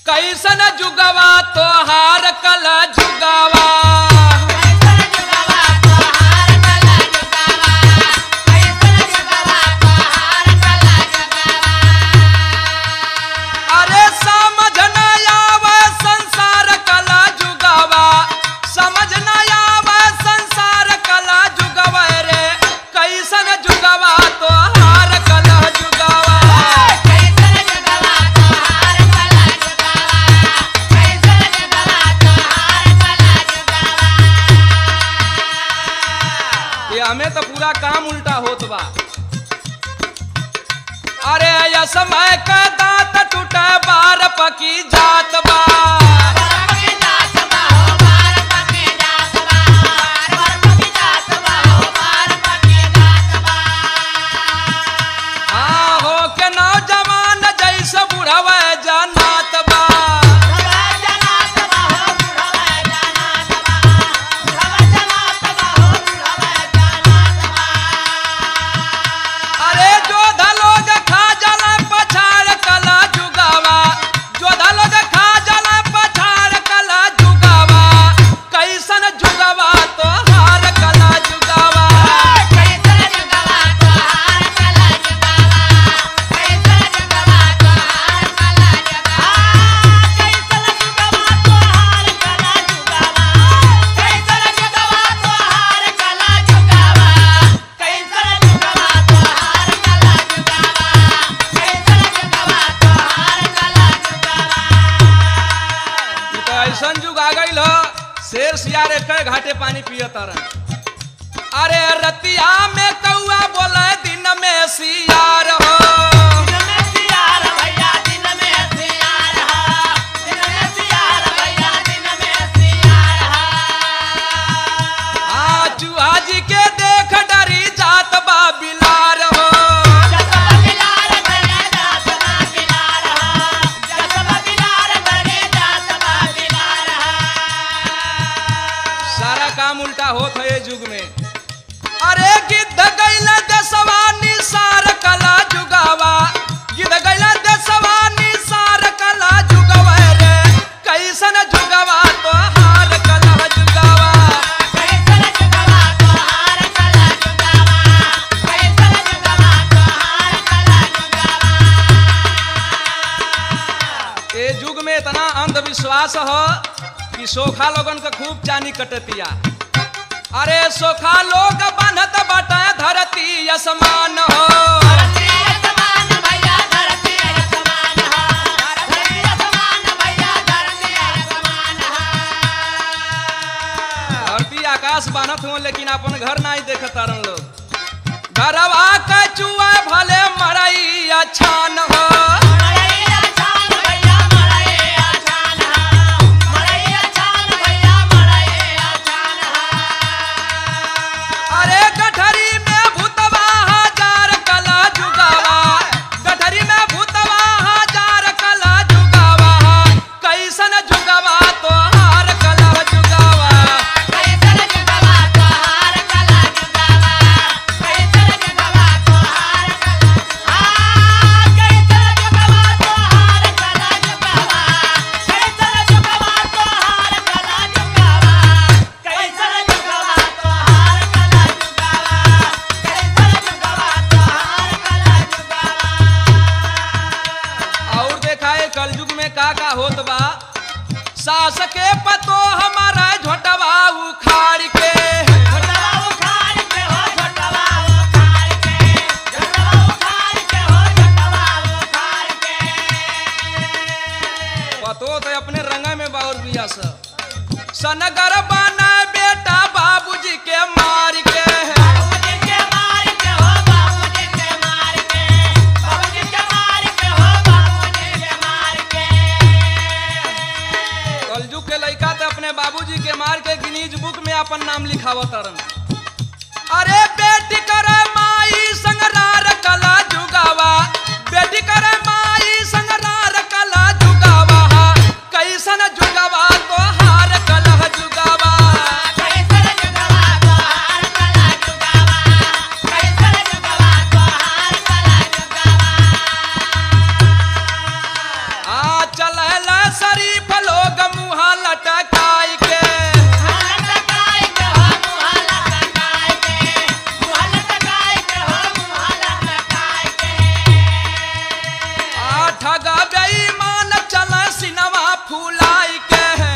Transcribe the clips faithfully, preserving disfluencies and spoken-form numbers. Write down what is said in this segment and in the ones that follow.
कैसन जुगवा तोहार कल जुगवा अरे समझ न आवे संसार कल जुगवा समझ न आवे संसार कल जुगवा रे कैसन जुगवा तोहार कल जुगवा हमें तो पूरा काम उल्टा होत बा। अरे या समय का दांत टूटे बार पकी जात बा हाँ हो के नौजवान जैसे बुढ़वा जनात बा शेर सियार एक घाटे पानी पिया तारन। अरे रतिया में कौआ बोले दिन में सियार हो दिन में सियार भैया दिन में सियार हो दिन में सियार भैया दिन में सियार हो आ चूहा जी के देख डरी जात बा बिलार हो काम उल्टा होत है युग में। अरे गिद्ध गैला देशवा निसार कला जुगावा गिद्ध गैला देशवा निसार कला जुगावा रे कैसन जुगावा तोहार कला जुगावा कैसन जुगावा तोहार कला जुगावा कैसन जुगावा तोहार कला जुगावा। ए युग में इतना अंधविश्वास हो कि सोखा लोगन का खूब चानी कटतिया। अरे सोखा लोग बनत बटा धरती असमान हो धरती असमान भैया धरती असमान हो धरती असमान भैया धरती असमान हो धरती आकाश बनत हो लेकिन अपन घर नहीं देखत तारन लोग घरवा का चुआ भले मरई अछान हो सास के पतो हमारा झोटवा उखाड़ के झोटवा उखाड़ के हो झोटवा उखाड़ के झोटवा उखाड़ के हो झोटवा उखाड़ के पतो तो अपने रंगा में बाउर बिया स सनगर बना बेटा बाबूजी के मार के बाबूजी के मार के हो बाबूजी के मार के बाबूजी के मार के हो बाबूजी के मार के कलजुग के लड़का तो अपने बाबूजी के मार के गिनीज बुक में अपन नाम लिखावत तरन। अरे बेटी करे माई संगरार कला जुगावा बेटी करे माई संगरार कला जुगावा कैसन जुगावा तोहार कला जुगावा कैसन जुगावा तोहार कला जुगावा कैसन जुगावा तोहार कला जुगावा आ चलला बेईमान चला सिनवा फुलाई के है।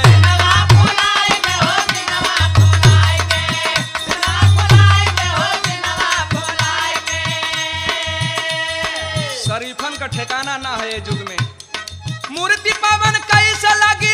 शरीफन का ठिकाना ना है ये युग में। मूर्ति पवन कैसे लगी